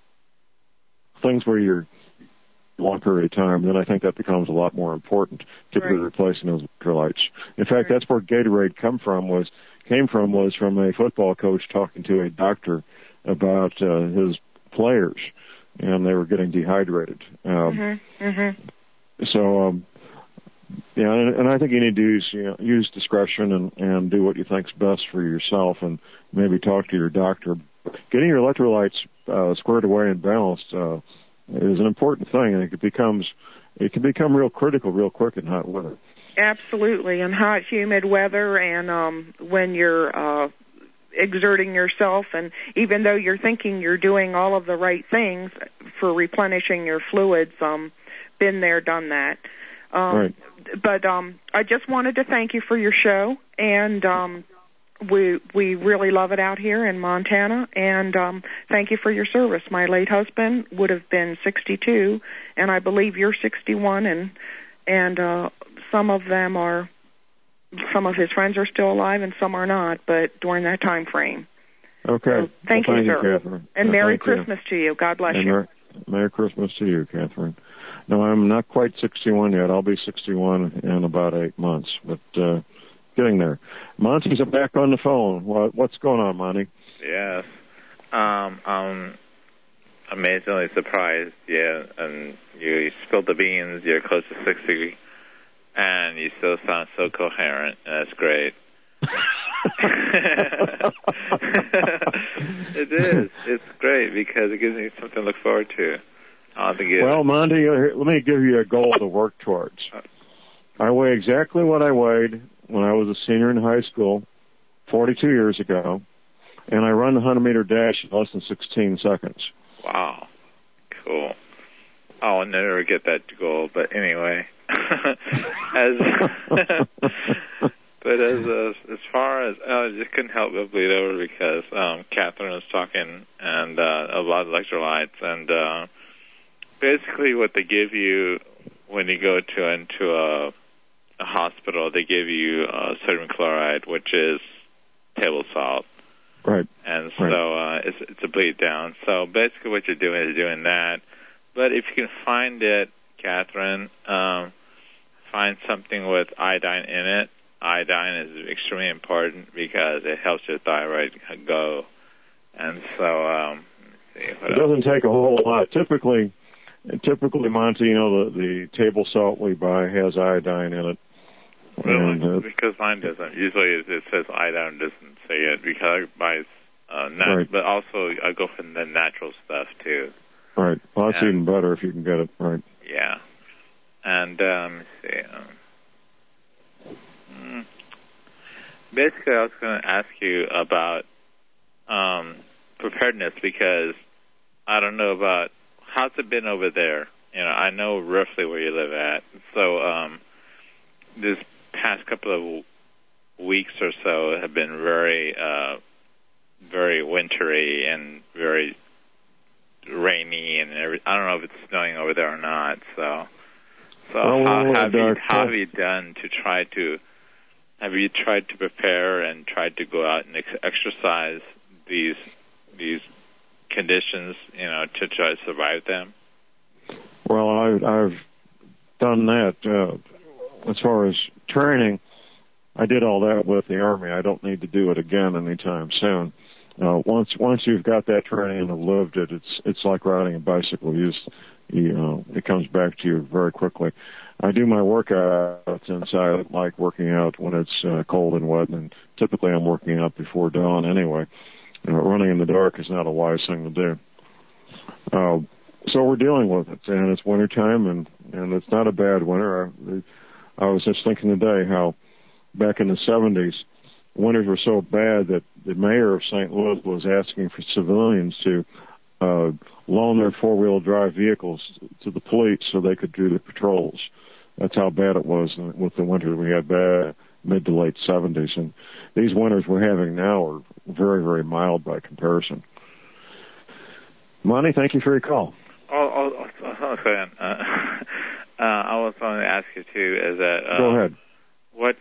things where you're long period of time, then I think that becomes a lot more important, typically right. replacing those electrolytes. In fact, right. that's where Gatorade come from was came from was from a football coach talking to a doctor about uh, his players, and they were getting dehydrated. Um, mm-hmm. Mm-hmm. So, um, yeah, and, and I think you need to use you know, use discretion and, and do what you think's best for yourself, and maybe talk to your doctor. Getting your electrolytes uh, squared away and balanced uh, is an important thing, and it becomes it can become real critical real quick in hot weather. Absolutely, in hot, humid weather, and um, when you're uh, exerting yourself, and even though you're thinking you're doing all of the right things for replenishing your fluids, um, been there, done that. Um, right. But um, I just wanted to thank you for your show, and um, we we really love it out here in Montana, and um, thank you for your service. My late husband would have been sixty-two, and I believe you're sixty-one, and and uh, some of them are, some of his friends are still alive, and some are not, but during that time frame. Okay. So thank well, you, thank sir. You, Catherine. And yeah, Merry Christmas you. to you. God bless and you. Merry, Merry Christmas to you, Catherine. No, I'm not quite sixty-one yet. I'll be sixty-one in about eight months, but uh, getting there. Monty's back on the phone. What, what's going on, Monty? Yes. Um, I'm amazingly surprised. Yeah, and you spilled the beans. You're close to sixty, and you still sound so coherent, and that's great. It is. It's great because it gives me something to look forward to. I'll give well, Monty, let me give you a goal to work towards. I weigh exactly what I weighed when I was a senior in high school forty-two years ago, and I run the one hundred meter dash in less than sixteen seconds. Wow. Cool. I'll never get that goal, but anyway. as But as uh, as far as, I just couldn't help but bleed over because um, Catherine was talking and uh, about electrolytes, and uh, basically what they give you when you go to into a, a hospital, they give you uh, sodium chloride, which is table salt. Right. And so right. uh, it's, it's a bleed down. So basically what you're doing is doing that. But if you can find it, Catherine, um, find something with iodine in it. Iodine is extremely important because it helps your thyroid go. And so, um, let's see, what it doesn't else? take a whole lot. Typically, typically, Monty, you know, the, the table salt we buy has iodine in it. Really? And, uh, because mine doesn't. Usually it, it says iodine, doesn't say it because I buy, uh, nat- right. but also I go for the natural stuff too. Right. Well, that's and, even better if you can get it right. Yeah. And um, let's see. Um, Basically, I was going to ask you about um, preparedness because I don't know about how's it been over there you know, I know roughly where you live at. So um, this past couple of weeks or so have been very, uh, very wintry and very rainy, and every, I don't know if it's snowing over there or not. So, so oh, how, well, have uh, you how have you done to try to have you tried to prepare and tried to go out and ex- exercise these these conditions, you know, to try to survive them? Well, I, I've done that. Uh, as far as training, I did all that with the Army. I don't need to do it again anytime soon. Uh, once once you've got that training and have lived it, it's it's like riding a bicycle. You, just, you know, it comes back to you very quickly. I do my workouts inside, like working out when it's uh, cold and wet, and typically I'm working out before dawn anyway. Uh, running in the dark is not a wise thing to do. Uh, so we're dealing with it, and it's wintertime, and, and it's not a bad winter. I, I was just thinking today how back in the seventies, winters were so bad that the mayor of Saint Louis was asking for civilians to uh, loan their four-wheel drive vehicles to the police so they could do the patrols. That's how bad it was with the winter we had back mid to late seventies. And these winters we're having now are very, very mild by comparison. Monty, thank you for your call. Oh, oh, oh okay. Uh, uh, I was going to ask you, too, is that... Uh, Go ahead. What...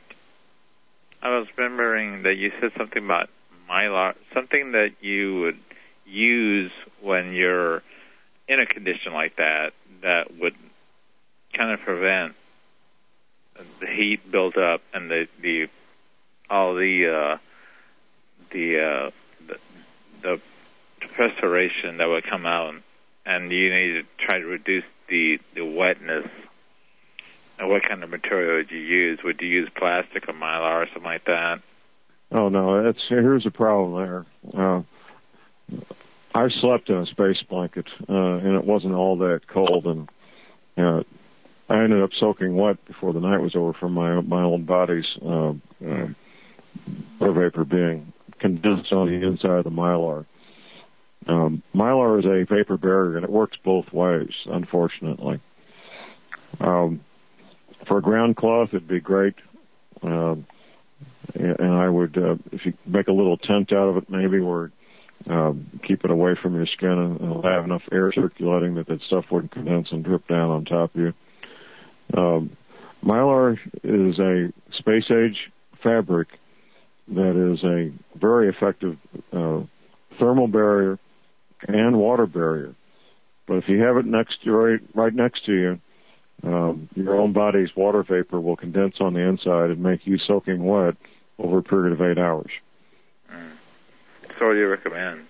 I was remembering that you said something about Mylar, something that you would use when you're in a condition like that, that would kind of prevent the heat build up and the, the all the uh, the, uh, the the perspiration that would come out, and you need to try to reduce the, the wetness. And what kind of material would you use? Would you use plastic or Mylar or something like that? Oh no, that's here's the problem there. Uh, I slept in a space blanket, uh, and it wasn't all that cold, and uh, I ended up soaking wet before the night was over from my my own body's uh, uh, air vapor being condensed on the inside of the Mylar. Um, Mylar is a vapor barrier, and it works both ways, unfortunately. Um, for a ground cloth, it'd be great. Um, and I would, uh, if you make a little tent out of it, maybe, or um, keep it away from your skin and, and have enough air circulating that that stuff wouldn't condense and drip down on top of you. Um, Mylar is a space-age fabric that is a very effective uh, thermal barrier and water barrier. But if you have it next to right, right next to you, um, your own body's water vapor will condense on the inside and make you soaking wet over a period of eight hours. Mm. So what do you recommend?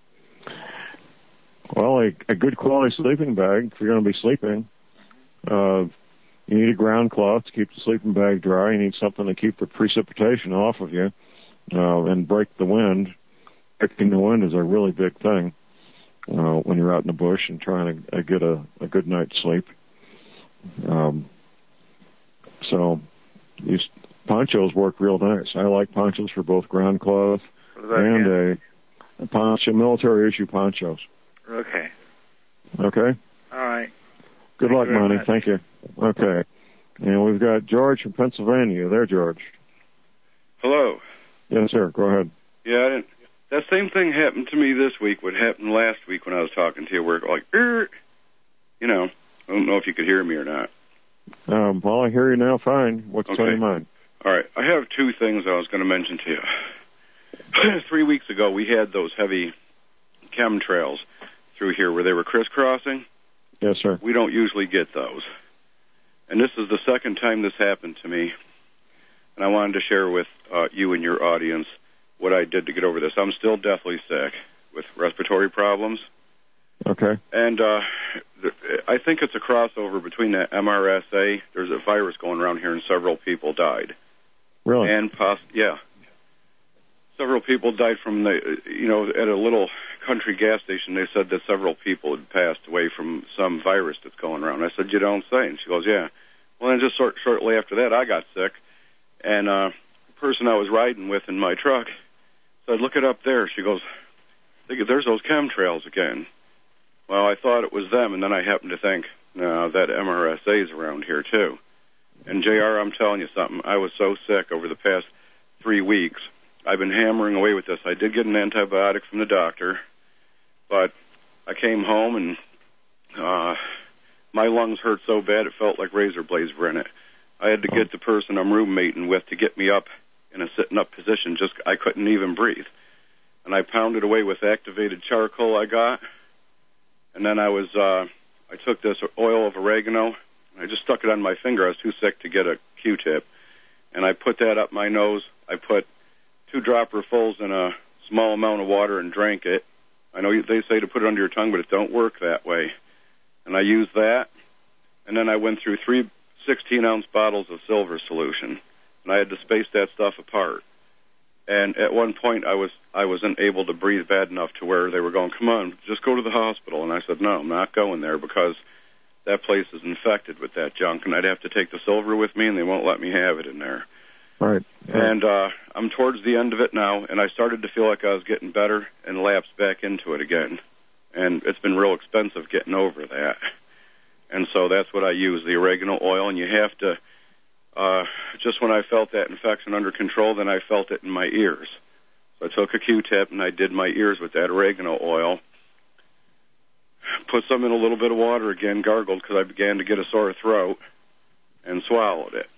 Well, a, a good quality sleeping bag, if you're going to be sleeping. Uh, you need a ground cloth to keep the sleeping bag dry. You need something to keep the precipitation off of you uh, and break the wind. Breaking the wind is a really big thing uh, when you're out in the bush and trying to uh, get a, a good night's sleep. Um, so these ponchos work real nice. I like ponchos for both ground cloth and a, a poncho, military issue ponchos. Okay. Okay? All right. Good Thank luck, you very Monty. much. Thank you. Okay. And we've got George from Pennsylvania. There, George. Hello. Yes, sir. Go ahead. Yeah, I didn't, that same thing happened to me this week. What happened last week when I was talking to you, where like, er, you know, I don't know if you could hear me or not. Um, well, I hear you now fine. What's Okay. on your mind? All right. I have two things I was going to mention to you. Three weeks ago, we had those heavy chemtrails through here where they were crisscrossing. Yes, sir. We don't usually get those. And this is the second time this happened to me. And I wanted to share with uh, you and your audience what I did to get over this. I'm still deathly sick with respiratory problems. Okay. And uh, th- I think it's a crossover between the M R S A. There's a virus going around here, and several people died. Really? And poss- yeah, several people died from the, you know, at a little country gas station. They said that several people had passed away from some virus that's going around. I said, you don't say? And she goes, yeah. Well, then just short, shortly after that, I got sick, and uh, the person I was riding with in my truck said, look it up there. She goes, there's those chemtrails again. Well, I thought it was them, and then I happened to think, uh, that M R S A is around here too. And J R, I'm telling you something. I was so sick over the past three weeks. I've been hammering away with this. I did get an antibiotic from the doctor, but I came home and uh, my lungs hurt so bad it felt like razor blades were in it. I had to get the person I'm roommating with to get me up in a sitting up position. Just I couldn't even breathe. And I pounded away with activated charcoal I got. And then I was, uh, I took this oil of oregano. I just stuck it on my finger. I was too sick to get a Q-tip. And I put that up my nose. I put two dropperfuls in a small amount of water and drank it. I know they say to put it under your tongue, but it don't work that way. And I used that. And then I went through three sixteen-ounce bottles of silver solution. And I had to space that stuff apart. And at one point, I was I wasn't able to breathe bad enough to where they were going, come on, just go to the hospital. And I said, no, I'm not going there because that place is infected with that junk, and I'd have to take the silver with me, and they won't let me have it in there. Right. right. And uh, I'm towards the end of it now, and I started to feel like I was getting better and lapsed back into it again. And it's been real expensive getting over that. And so that's what I use, the oregano oil, and you have to, uh, just when I felt that infection under control, then I felt it in my ears. So I took a Q-tip, and I did my ears with that oregano oil, put some in a little bit of water again, gargled because I began to get a sore throat, and swallowed it.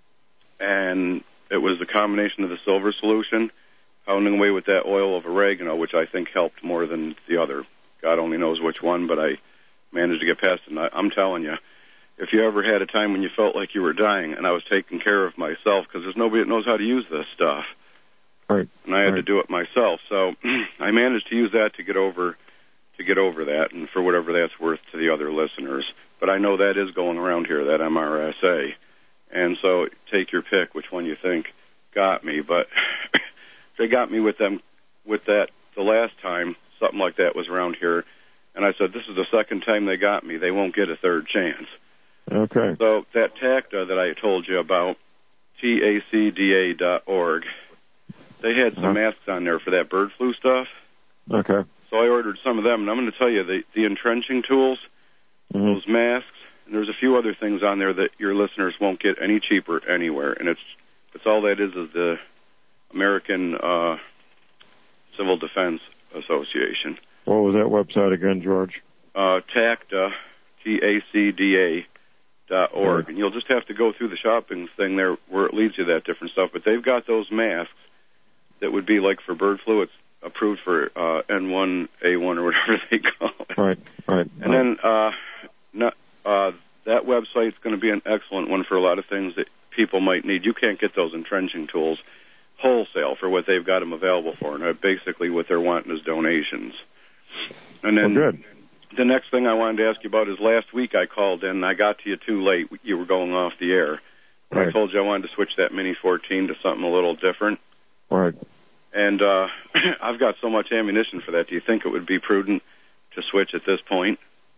And it was the combination of the silver solution, pounding away with that oil of oregano, which I think helped more than the other. God only knows which one, but I managed to get past it. And I, I'm telling you, if you ever had a time when you felt like you were dying, and I was taking care of myself, because there's nobody that knows how to use this stuff. Right. And I had right. to do it myself. So I managed to use that to get over to get over that, and for whatever that's worth to the other listeners. But I know that is going around here, that M R S A. And so take your pick which one you think got me. But they got me with them with that the last time something like that was around here. And I said, this is the second time they got me. They won't get a third chance. Okay. So that TACDA that I told you about, T A C D A dot org, they had some uh-huh. masks on there for that bird flu stuff. Okay. So I ordered some of them, and I'm going to tell you, the, the entrenching tools, mm-hmm. those masks, and there's a few other things on there that your listeners won't get any cheaper anywhere. And it's it's all that is is the American uh, Civil Defense Association. What was that website again, George? Uh, TACDA, T A C D A dot org. Right. And you'll just have to go through the shopping thing there where it leads you to that different stuff. But they've got those masks that would be like for bird flu. It's approved for uh, N one A one or whatever they call it. Right, right. And then uh, not, uh, that website's going to be an excellent one for a lot of things that people might need. You can't get those entrenching tools wholesale for what they've got them available for, and basically what they're wanting is donations. And then well, good. The next thing I wanted to ask you about is last week I called in, and I got to you too late. You were going off the air. Right. I told you I wanted to switch that Mini fourteen to something a little different. Right. And uh, I've got so much ammunition for that. Do you think it would be prudent to switch at this point?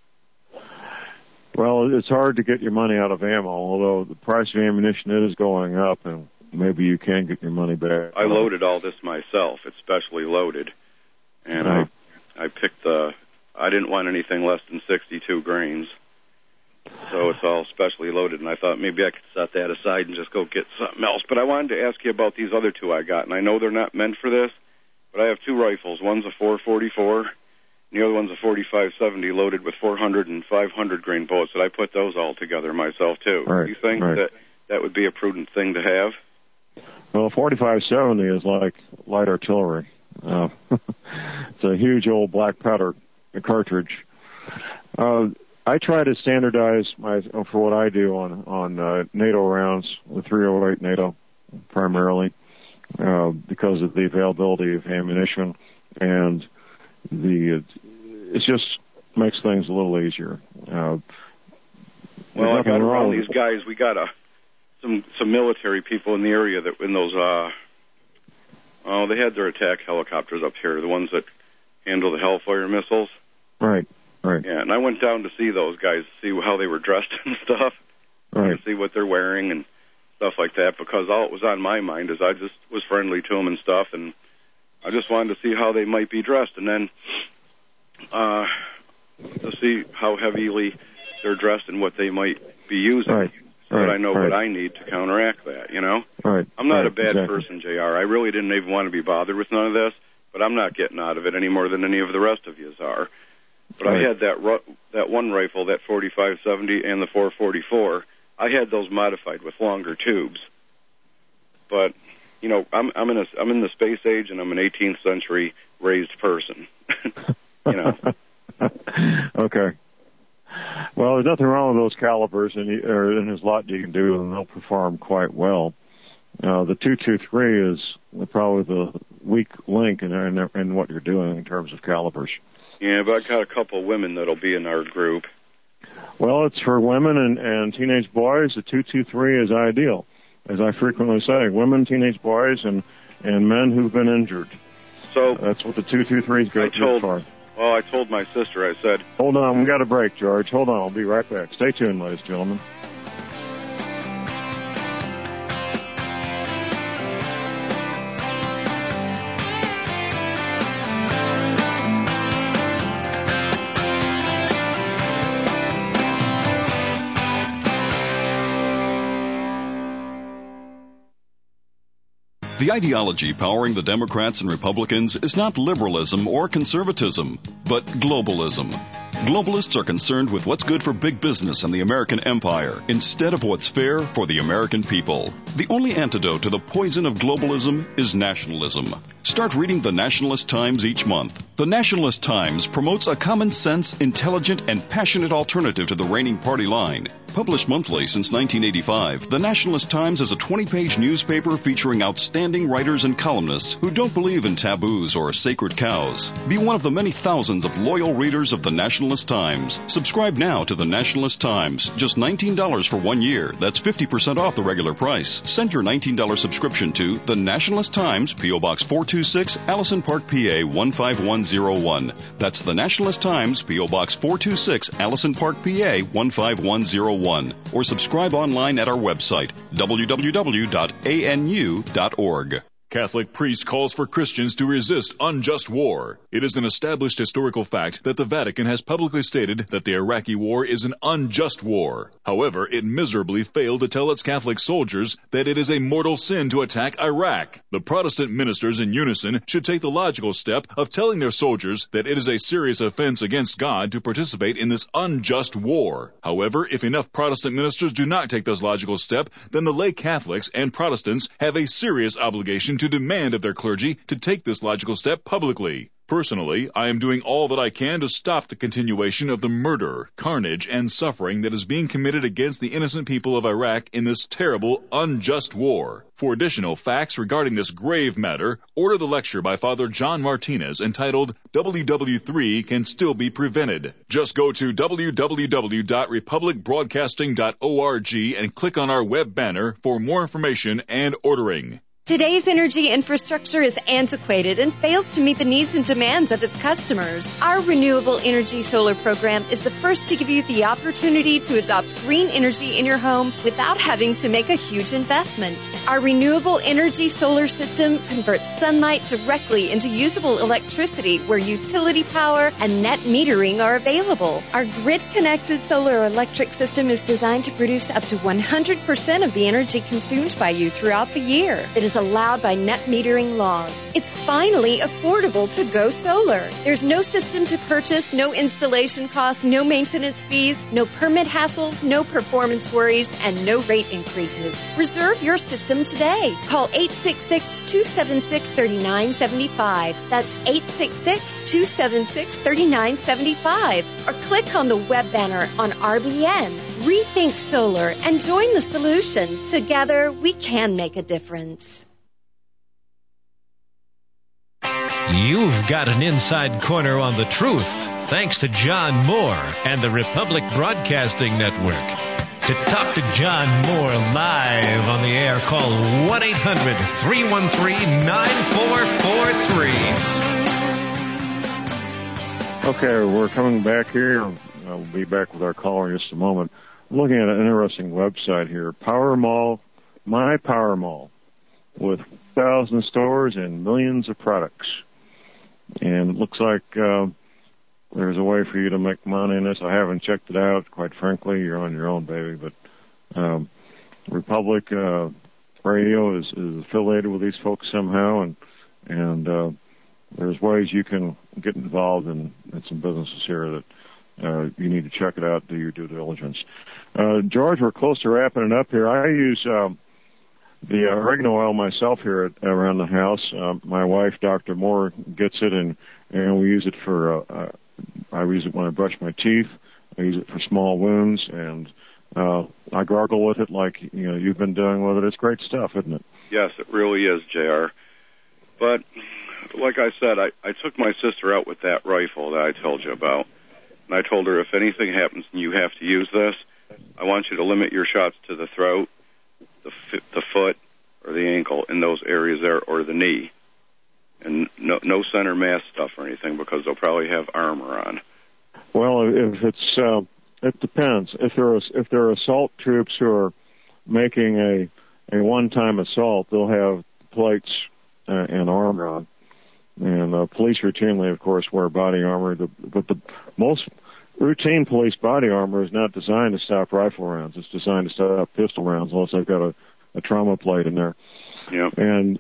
Well, it's hard to get your money out of ammo, although the price of ammunition is going up, and maybe you can get your money back. I loaded all this myself. It's specially loaded. And uh-huh. I I picked the, I didn't want anything less than sixty-two grains. So it's all specially loaded, and I thought maybe I could set that aside and just go get something else. But I wanted to ask you about these other two I got, and I know they're not meant for this, but I have two rifles. One's a four forty-four, and the other one's a forty-five seventy loaded with four hundred and five hundred grain bullets, and I put those all together myself, too. Right, Do you think right. that that would be a prudent thing to have? Well, forty-five seventy is like light artillery. Uh, it's a huge old black powder cartridge. Uh, I try to standardize my for what I do on on uh, NATO rounds, the three oh eight NATO primarily, uh, because of the availability of ammunition, and the it just makes things a little easier. Uh, well, I got around these with guys. We got a some some military people in the area that in those uh oh they had their attack helicopters up here, the ones that handle the Hellfire missiles. Right. Right. Yeah, and I went down to see those guys, see how they were dressed and stuff, right. to see what they're wearing and stuff like that, because all it was on my mind is I just was friendly to them and stuff, and I just wanted to see how they might be dressed, and then uh, to see how heavily they're dressed in what they might be using. Right. So right. that I know right. what I need to counteract that, you know? Right. I'm not right. a bad exactly. person, J R. I really didn't even want to be bothered with none of this, but I'm not getting out of it any more than any of the rest of yous are. But right. I had that ru- that one rifle, that forty-five seventy and the four forty-four. I had those modified with longer tubes. But, you know, I'm I'm in a I'm in the space age, and I'm an eighteenth century raised person. You know. Okay. Well, there's nothing wrong with those calibers, and, you, or, and there's a lot you can do, and they'll perform quite well. Uh, the two twenty-three is probably the weak link in, in, in what you're doing in terms of calibers. Yeah, but I got a couple of women that'll be in our group. Well, it's for women and, and teenage boys. The two twenty-three is ideal. As I frequently say, women, teenage boys, and, and men who've been injured. So that's what the two twenty-three is good for. Well, I told my sister, I said... Hold on, we got a break, George. Hold on, I'll be right back. Stay tuned, ladies and gentlemen. The ideology powering the Democrats and Republicans is not liberalism or conservatism, but globalism. Globalists are concerned with what's good for big business and the American empire instead of what's fair for the American people. The only antidote to the poison of globalism is nationalism. Start reading the Nationalist Times each month. The Nationalist Times promotes a common sense, intelligent, and passionate alternative to the reigning party line. Published monthly since nineteen eighty-five, the Nationalist Times is a twenty-page newspaper featuring outstanding writers and columnists who don't believe in taboos or sacred cows. Be one of the many thousands of loyal readers of the Nationalist Times. Subscribe now to the Nationalist Times. Just nineteen dollars for one year. That's fifty percent off the regular price. Send your nineteen dollars subscription to the Nationalist Times, P O. Box four two six, Allison Park, P A one five one zero one. That's the Nationalist Times, P O. Box four two six, Allison Park, P A one five one zero one. Or subscribe online at our website, w w w dot a n u dot org. Catholic priest calls for Christians to resist unjust war. It is an established historical fact that the Vatican has publicly stated that the Iraqi war is an unjust war. However, it miserably failed to tell its Catholic soldiers that it is a mortal sin to attack Iraq. The Protestant ministers in unison should take the logical step of telling their soldiers that it is a serious offense against God to participate in this unjust war. However, if enough Protestant ministers do not take this logical step, then the lay Catholics and Protestants have a serious obligation to demand of their clergy to take this logical step publicly. Personally, I am doing all that I can to stop the continuation of the murder, carnage, and suffering that is being committed against the innocent people of Iraq in this terrible, unjust war. For additional facts regarding this grave matter, order the lecture by Father John Martinez entitled W W three Can Still Be Prevented. Just go to w w w dot republic broadcasting dot org and click on our web banner for more information and ordering. Today's energy infrastructure is antiquated and fails to meet the needs and demands of its customers. Our Renewable Energy Solar Program is the first to give you the opportunity to adopt green energy in your home without having to make a huge investment. Our Renewable Energy Solar System converts sunlight directly into usable electricity where utility power and net metering are available. Our grid-connected solar electric system is designed to produce up to one hundred percent of the energy consumed by you throughout the year. It is allowed by net metering laws. It's finally affordable to go solar. There's no system to purchase, no installation costs, no maintenance fees, no permit hassles, no performance worries, and no rate increases. Reserve your system today. Call eight six six, two seven six, three nine seven five. That's eight six six, two seven six, three nine seven five. Or click on the web banner on R B N. Rethink solar and join the solution. Together, we can make a difference. You've got an inside corner on the truth, thanks to John Moore and the Republic Broadcasting Network. To talk to John Moore live on the air, call one eight hundred, three one three, nine four four three. Okay, we're coming back here. We'll be back with our caller in just a moment. I'm looking at an interesting website here, Power Mall, My Power Mall, with one thousand stores and millions of products. And it looks like uh, there's a way for you to make money in this. I haven't checked it out, quite frankly. You're on your own, baby. But um, Republic uh, Radio is, is affiliated with these folks somehow, and and uh, there's ways you can get involved in, in some businesses here that uh, you need to check it out, do your due diligence. Uh, George, we're close to wrapping it up here. I use um, the uh, oregano oil myself here at, around the house. Uh, my wife, Doctor Moore, gets it, and, and we use it for, uh, uh, I use it when I brush my teeth. I use it for small wounds, and uh, I gargle with it like, you know, you've been doing with it. It's great stuff, isn't it? Yes, it really is, J R. But like I said, I, I took my sister out with that rifle that I told you about, and I told her if anything happens and you have to use this, I want you to limit your shots to the throat, the f- the foot, or the ankle, in those areas there, or the knee. And no, no center mass stuff or anything, because they'll probably have armor on. Well, if it's, uh, it depends. If there are, if there are assault troops who are making a, a one-time assault, they'll have plates uh, and armor on. And uh, police routinely, of course, wear body armor. The, but the most routine police body armor is not designed to stop rifle rounds. It's designed to stop pistol rounds, unless they've got a, a trauma plate in there. Yep. And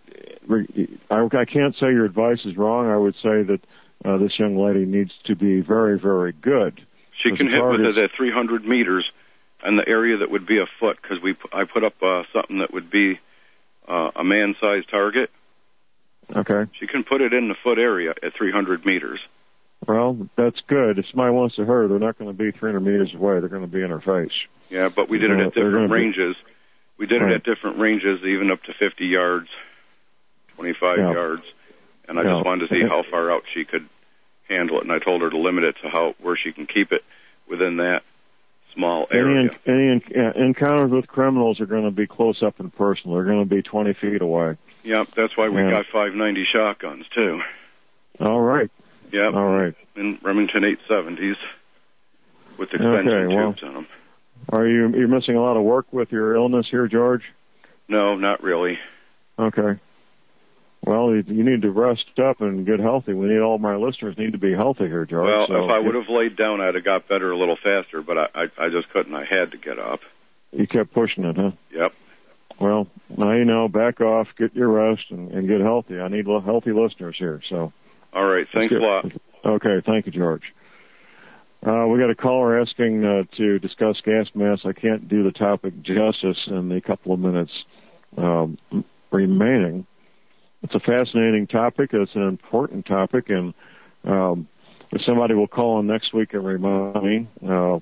I, I can't say your advice is wrong. I would say that uh, this young lady needs to be very, very good. She can hit with it at three hundred meters, and the area that would be a foot, because we I put up uh, something that would be uh, a man-sized target. Okay. She can put it in the foot area at three hundred meters. Well, that's good. If somebody wants to hurt her, they're not going to be three hundred meters away. They're going to be in her face. Yeah, but we did it Uh, at they're different gonna be- ranges. We did Right. it at different ranges, even up to fifty yards, twenty-five Yeah. yards. And I Yeah. just wanted to see how far out she could handle it, and I told her to limit it to how where she can keep it within that small Any, area. any en- yeah, encounters with criminals are going to be close up and personal. They're going to be twenty feet away. Yep, that's why we Yeah. got five ninety shotguns, too. All right. Yep. All right. In Remington eight seventies with extension Okay, well- tubes on them. Are you you're missing a lot of work with your illness here, George? No, not really. Okay. Well, you, you need to rest up and get healthy. We need all my listeners need to be healthy here, George. Well, so if I would have laid down, I'd have got better a little faster, but I, I, I just couldn't. I had to get up. You kept pushing it, huh? Yep. Well, now you know. Back off, get your rest, and, and get healthy. I need lo- healthy listeners here. So. All right. Thanks a lot. Okay. Thank you, George. Uh, we got a caller asking uh, to discuss gas masks. I can't do the topic justice in the couple of minutes um, remaining. It's a fascinating topic. It's an important topic, and um, if somebody will call in next week and remind me, uh,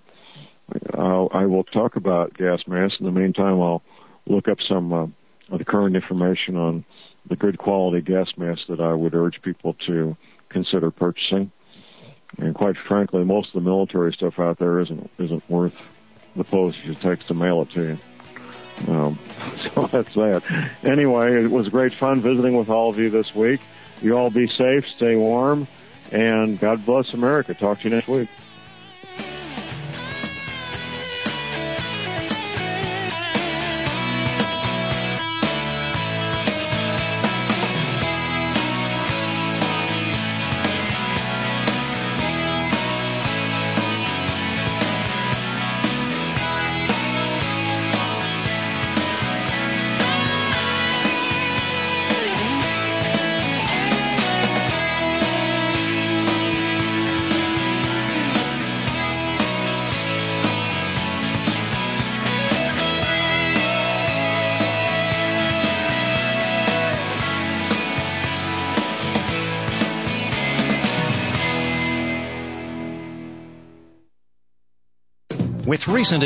I'll, I will talk about gas masks. In the meantime, I'll look up some uh, of the current information on the good quality gas masks that I would urge people to consider purchasing. And quite frankly, most of the military stuff out there isn't isn't worth the postage it takes to mail it to you. Um, so that's that. Anyway, it was great fun visiting with all of you this week. You all be safe, stay warm, and God bless America. Talk to you next week. With recent